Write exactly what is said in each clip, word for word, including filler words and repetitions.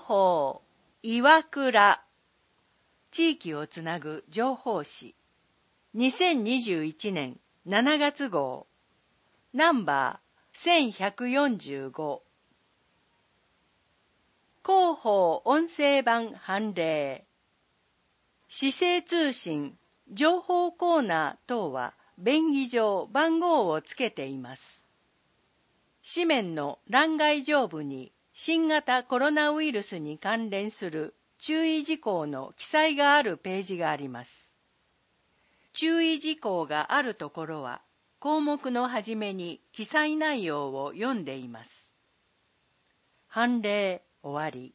報岩倉地域をつなぐ情報誌にせんにじゅういちねんしちがつ号ナンバーせんひゃくよんじゅうご広報音声版判例市政通信情報コーナー等は便宜上番号をつけています。紙面の欄外上部に新型コロナウイルスに関連する注意事項の記載があるページがあります。注意事項があるところは項目のはじめに記載内容を読んでいます。判例終わり。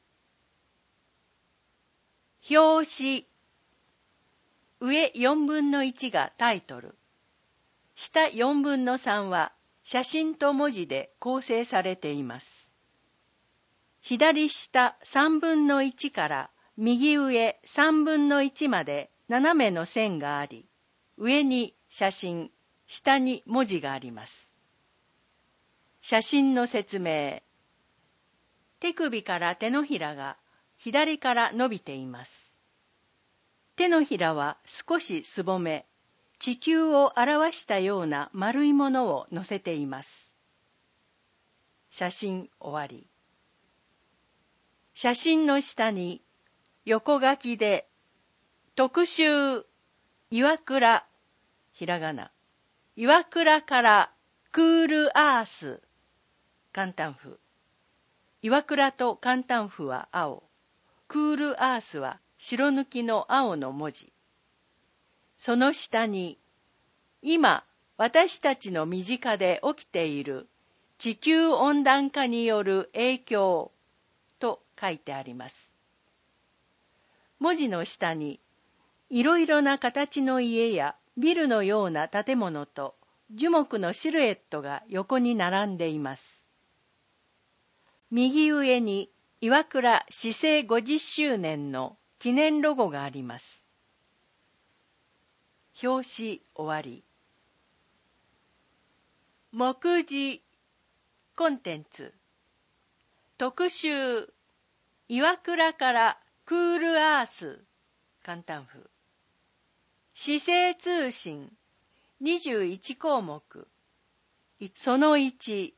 表紙上よんぶんのいちがタイトル、下よんぶんのさんは写真と文字で構成されています。左下さんぶんのいちから右上さんぶんのいちまで斜めの線があり、上に写真、下に文字があります。写真の説明。手首から手のひらが左から伸びています。手のひらは少しすぼめ、地球を表したような丸いものを乗せています。写真終わり。写真の下に横書きで特集岩倉ひらがな岩倉からクールアース簡単符岩倉と簡単符は青、クールアースは白抜きの青の文字。その下に今私たちの身近で起きている地球温暖化による影響と書いてあります。文字の下にいろいろな形の家やビルのような建物と樹木のシルエットが横に並んでいます。右上に岩倉市政ごじゅっしゅうねんの記念ロゴがあります。表紙終わり。目次コンテンツ特集岩倉からクールアース簡単符市政通信にじゅういちこうもくそのいち、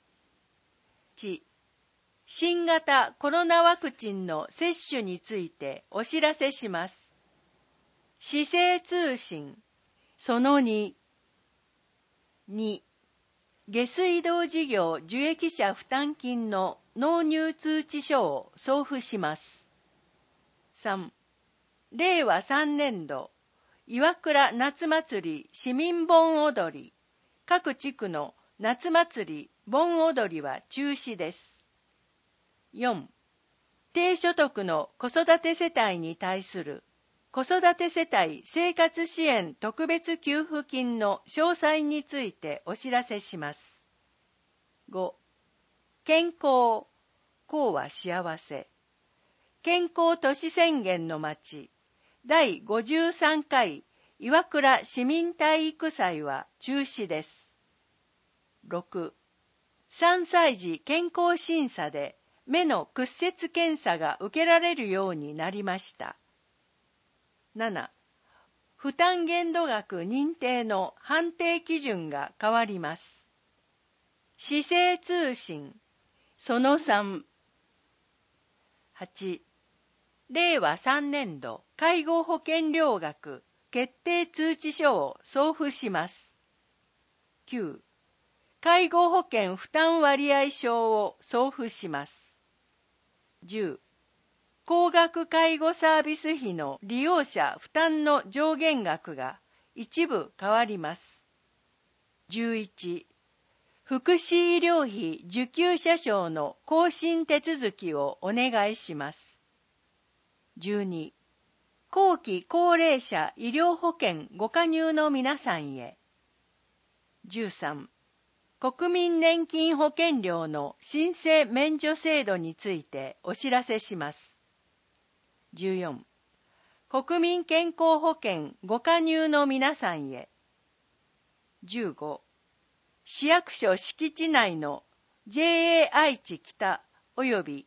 新型コロナワクチンの接種についてお知らせします。市政通信そのに、に下水道事業受益者負担金の納入通知書を送付します。さん、れいわさんねんど岩倉夏祭り市民盆踊り各地区の夏祭り盆踊りは中止です。よん、低所得の子育て世帯に対する子育て世帯生活支援特別給付金の詳細についてお知らせします。ご、健康、幸は幸せ。健康都市宣言の町、だいごじゅうさんかい岩倉市民体育祭は中止です。ろく、さんさい児健康審査で目の屈折検査が受けられるようになりました。なな、負担限度額認定の判定基準が変わります。市政通信そのさん、はち、れいわさんねんど介護保険料額決定通知書を送付します。きゅう、介護保険負担割合証を送付します。じゅう、高額介護サービス費の利用者負担の上限額が一部変わります。じゅういち、福祉医療費受給者証の更新手続きをお願いします。じゅうに、後期高齢者医療保険ご加入の皆さんへ。じゅうさん、国民年金保険料の申請免除制度についてお知らせします。じゅうよん、国民健康保険ご加入の皆さんへ。じゅうご、市役所敷地内の ジェーエー 愛知北および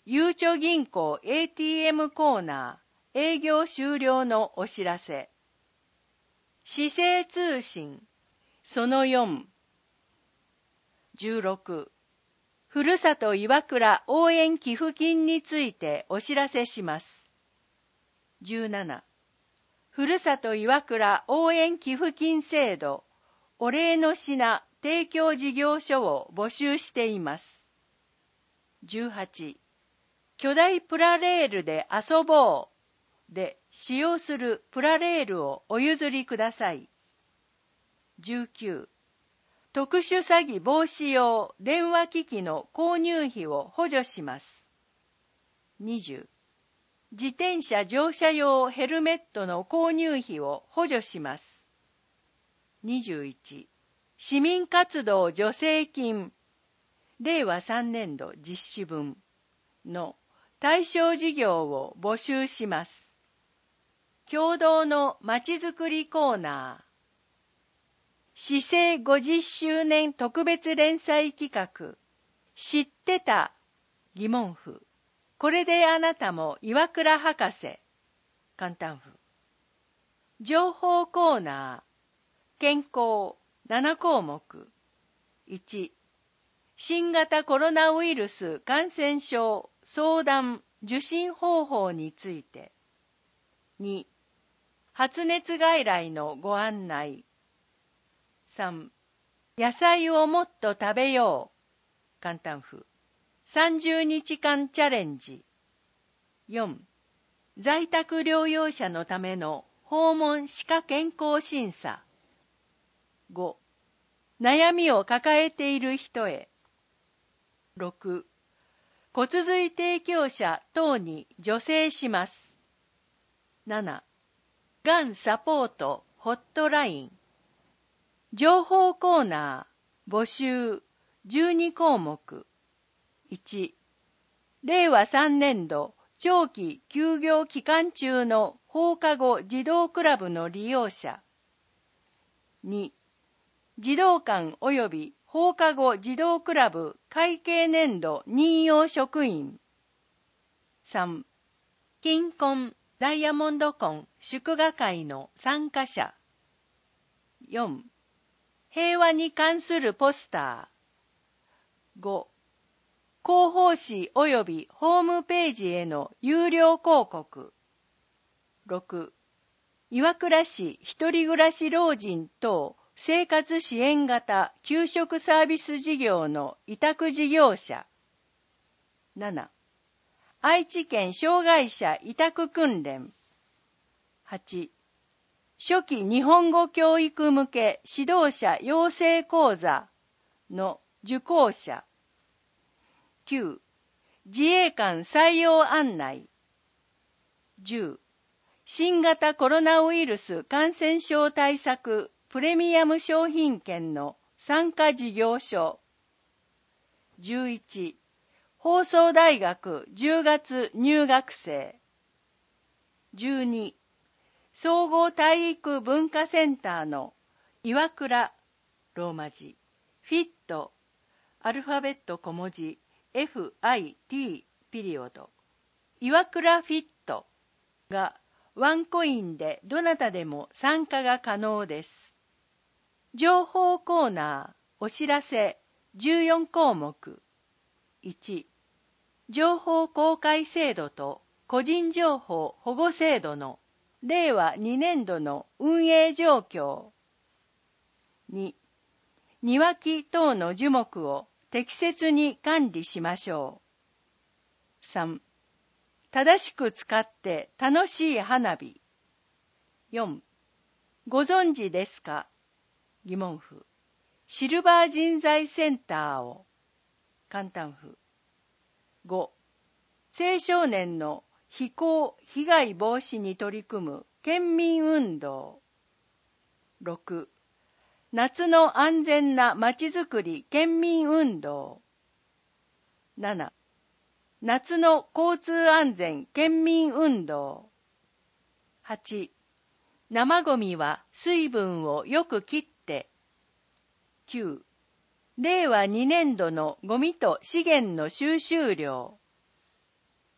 ゆうちょ銀行 エーティーエム コーナー営業終了のお知らせ。市政通信そのよん。じゅうろく。ふるさと岩倉応援寄付金についてお知らせします。じゅうなな。ふるさと岩倉応援寄付金制度お礼の品提供事業所を募集しています。じゅうはち。巨大プラレールで遊ぼうで使用するプラレールをお譲りください。じゅうきゅう。特殊詐欺防止用電話機器の購入費を補助します。にじゅう。自転車乗車用ヘルメットの購入費を補助します。にじゅういち。市民活動助成金れいわさんねんど実施分の対象事業を募集します。共同のまちづくりコーナー市政ごじゅっしゅうねん特別連載企画知ってた疑問符これであなたも岩倉博士簡単符情報コーナー健康ななこうもくいち新型コロナウイルス感染症相談受診方法についてに発熱外来のご案内さん野菜をもっと食べよう簡単符さんじゅうにちかんチャレンジよん在宅療養者のための訪問歯科健康審査ご悩みを抱えている人へろく骨髄提供者等に助成しますなながんサポートホットライン情報コーナー募集じゅうにこうもくいちれいわさんねんど長期休業期間中の放課後児童クラブの利用者に児童館及び放課後児童クラブ会計年度任用職員さん金婚ダイヤモンド婚祝賀会の参加者よん平和に関するポスターご広報誌及びホームページへの有料広告ろく岩倉市一人暮らし老人等生活支援型給食サービス事業の委託事業者なな愛知県障害者委託訓練はち初期日本語教育向け指導者養成講座の受講者きゅう自衛官採用案内じゅう新型コロナウイルス感染症対策プレミアム商品券の参加事業所じゅういち放送大学じゅうがつ入学生じゅうに総合体育文化センターの岩倉ローマ字フィットアルファベット小文字 エフアイティー ピリオド岩倉フィットがワンコインでどなたでも参加が可能です。情報コーナーお知らせじゅうよんこうもくいち情報公開制度と個人情報保護制度のれいわにねんどの運営状況に庭木等の樹木を適切に管理しましょうさん正しく使って楽しい花火よんご存知ですか疑問符シルバー人材センターを簡単符ご青少年の非行被害防止に取り組む県民運動ろく夏の安全なまちづくり県民運動なな夏の交通安全県民運動はち生ゴミは水分をよく切ってきゅうれいわにねんどのゴミと資源の収集量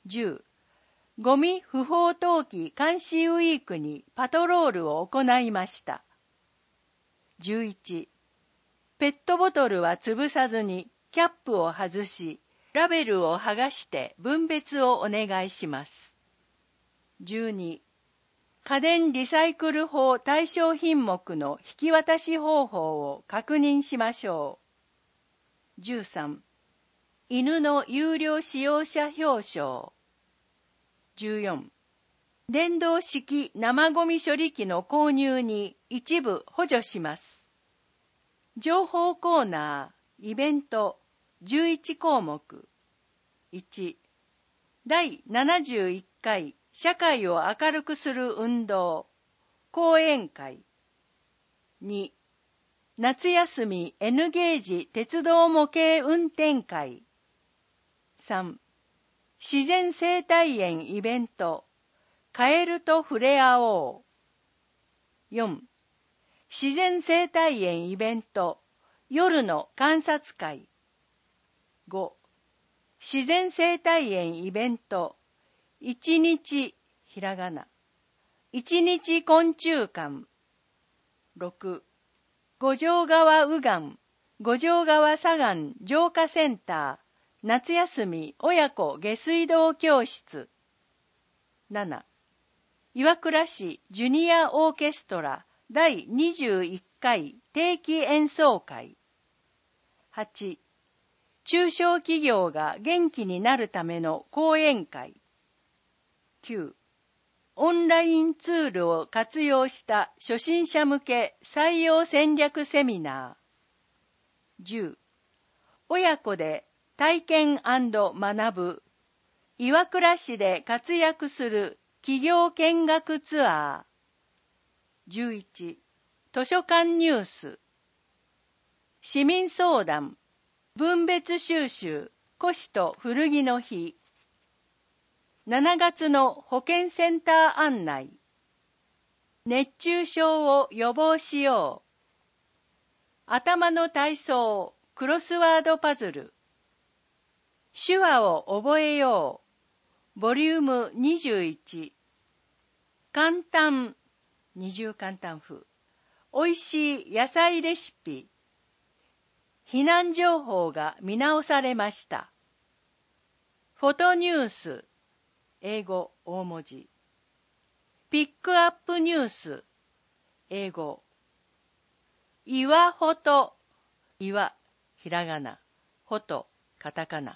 じゅう、ゴミ不法投棄監視ウィークにパトロールを行いました。じゅういち、ペットボトルは潰さずにキャップを外し、ラベルを剥がして分別をお願いします。じゅうに、家電リサイクル法対象品目の引き渡し方法を確認しましょう。じゅうさん、犬の有料使用者表彰。じゅうよん、電動式生ゴミ処理機の購入に一部補助します。情報コーナー、イベント、じゅういち項目。いち、だいななじゅういっかい社会を明るくする運動、講演会。に、夏休み N ゲージ鉄道模型運転会。さん、自然生態園イベント、カエルと触れ合おう。よん、自然生態園イベント、夜の観察会。ご、自然生態園イベント、一日、ひらがな、一日昆虫館。ろく、五条川右岸、五条川左岸浄化センター、夏休み親子下水道教室。なな、岩倉市ジュニアオーケストラだいにじゅういっかい定期演奏会。はち、中小企業が元気になるための講演会。きゅう、オンラインツールを活用した初心者向け採用戦略セミナー。じゅう、親子で体験&学ぶ岩倉市で活躍する企業見学ツアー。じゅういち、図書館ニュース。市民相談、分別収集、古紙と古着の日。しちがつの保健センター案内。熱中症を予防しよう。頭の体操、クロスワードパズル。手話を覚えよう。ボリュームにじゅういち。簡単、二重簡単風。おいしい野菜レシピ。避難情報が見直されました。フォトニュース。英語大文字。ピックアップニュース。英語。岩フォト。岩、ひらがな。フォト、カタカナ。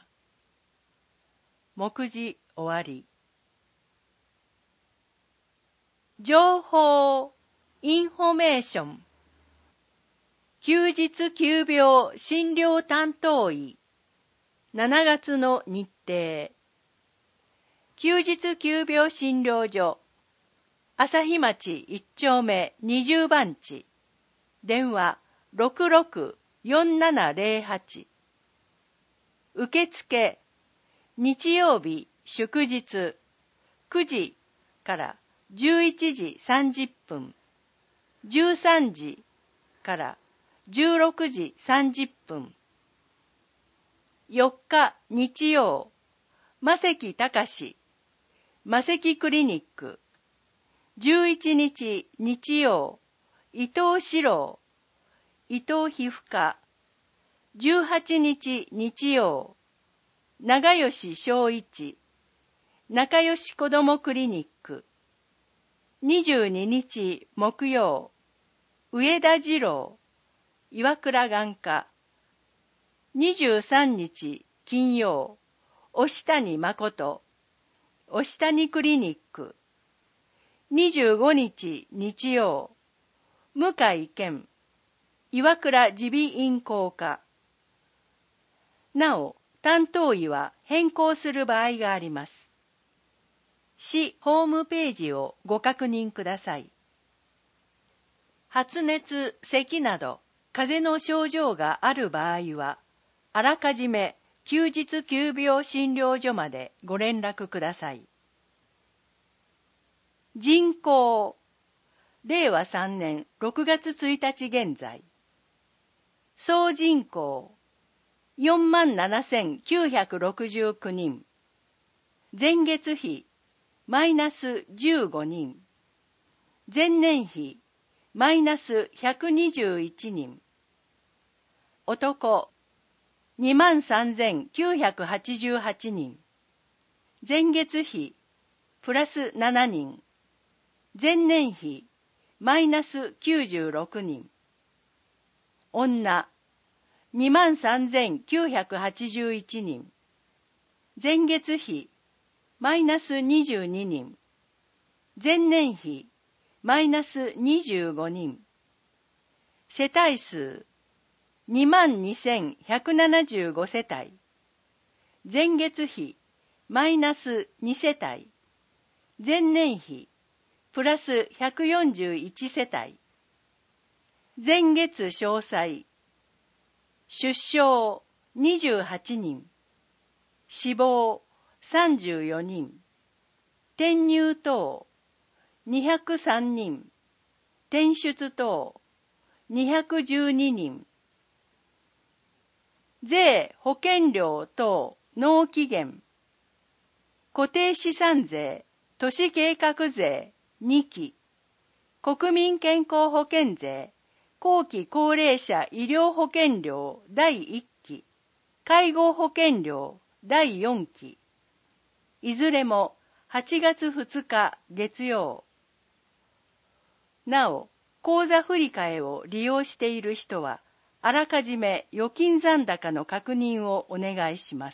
目次終わり。情報、インフォメーション。休日急病診療担当医。しちがつの日程。休日急病診療所。朝日町いっ丁目にじゅう番地。電話 ろくろくよんななゼロはち。受付。日曜日祝日くじからじゅういちじさんじゅっぷん、じゅうさんじからじゅうろくじさんじゅっぷん。よっか日曜、魔石隆、魔石クリニック。じゅういちにち日曜、伊藤史郎、伊藤皮膚科。じゅうはちにち日曜、長吉昭一、仲良し子どもクリニック。にじゅうににち木曜、上田二郎、岩倉眼科。にじゅうさんにち金曜、押谷誠、押谷クリニック。にじゅうごにち日曜、向井健、岩倉耳鼻咽喉科。なお、担当医は変更する場合があります。市ホームページをご確認ください。発熱、咳など風邪の症状がある場合は、あらかじめ休日急病診療所までご連絡ください。人口、れいわさんねんろくがつついたち現在。総人口、よんまんななせんきゅうひゃくろくじゅうきゅうにん。 前月比マイナスじゅうごにん、前年比マイナスひゃくにじゅういちにん、男にまんさんぜんきゅうひゃくはちじゅうはちにん、前月比プラスななにん、前年比マイナスきゅうじゅうろくにん、女にまんさんぜんきゅうひゃくはちじゅういちにん、前月比マイナスにじゅうににん、前年比マイナスにじゅうごにん、世帯数にまんにせんひゃくななじゅうごせたい、前月比マイナスにせたい、前年比プラスひゃくよんじゅういちせたい、前月詳細、出生にじゅうはちにん、死亡さんじゅうよにん、転入等にひゃくさんにん、転出等にひゃくじゅうににん、税保険料等納期限、固定資産税、都市計画税にき、国民健康保険税、後期高齢者医療保険料だいいっき、介護保険料だいよんき、いずれもはちがつふつか月曜。なお、口座振替を利用している人は、あらかじめ預金残高の確認をお願いします。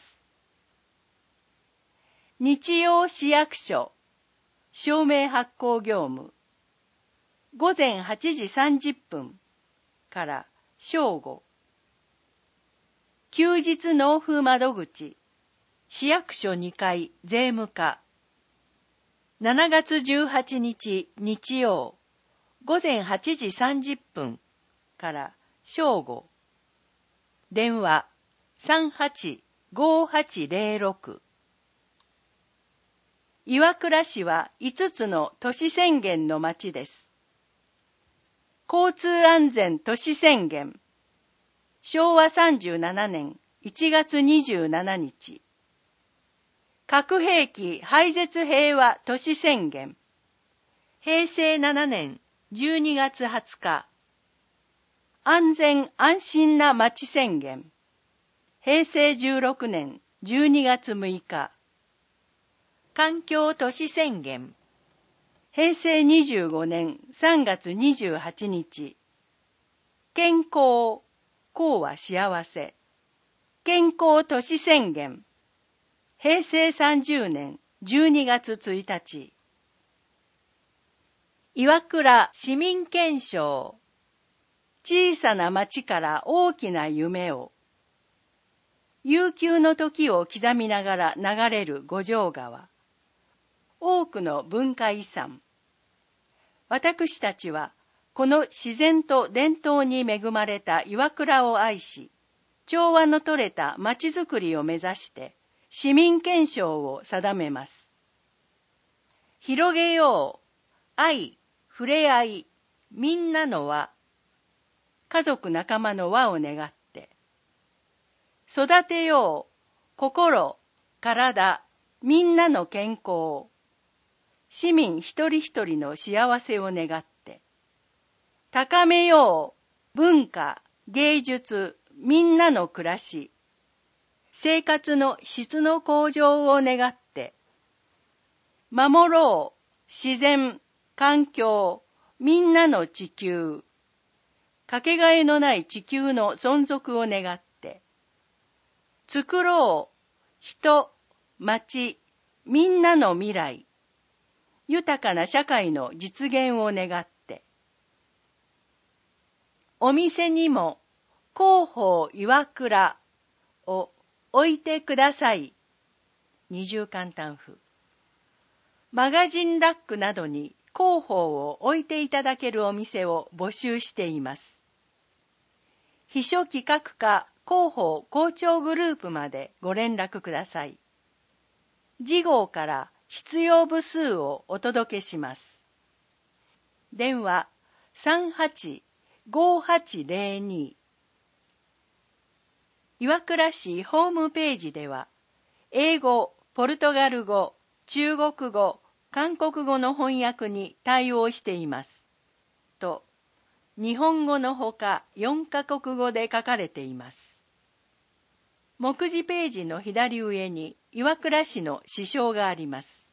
日曜市役所証明発行業務、ごぜんはちじさんじゅっぷんから正午。休日納付窓口、市役所にかい税務課、しちがつじゅうはちにち日曜、ごぜんはちじさんじゅっぷんから正午。電話 さんはちごはちぜろろく。岩倉市はいつつの都市宣言の町です。交通安全都市宣言、しょうわさんじゅうななねんいちがつにじゅうしちにち。核兵器廃絶平和都市宣言、へいせいななねんじゅうにがつはつか。安全安心な街宣言、へいせいじゅうろくねんじゅうにがつむいか。環境都市宣言、へいせいにじゅうごねんさんがつにじゅうはちにち。健康、幸は幸せ。健康都市宣言、へいせいさんじゅうねんじゅうにがつついたち。岩倉市民憲章、小さな町から大きな夢を。悠久の時を刻みながら流れる五条川。多くの文化遺産。私たちはこの自然と伝統に恵まれた岩倉を愛し、調和のとれた町づくりを目指して市民憲章を定めます。広げよう、愛、触れ合い、みんなの輪。家族仲間の輪を願って。育てよう、心、体、みんなの健康。市民一人一人の幸せを願って。高めよう、文化、芸術、みんなの暮らし。生活の質の向上を願って。守ろう、自然、環境、みんなの地球。かけがえのない地球の存続を願って。作ろう、人、町、みんなの未来。豊かな社会の実現を願って。お店にも広報岩倉を置いてください。二重簡単風。マガジンラックなどに広報を置いていただけるお店を募集しています。秘書企画課広報校長グループまでご連絡ください。次号から必要部数をお届けします。電話 さんはちごはちぜろに。岩倉市ホームページでは、英語、 ポルトガル語、中国語、韓国語の翻訳に対応しています。と、日本語のほかよんカ国語で書かれています。目次ページの左上に岩倉市の支障があります。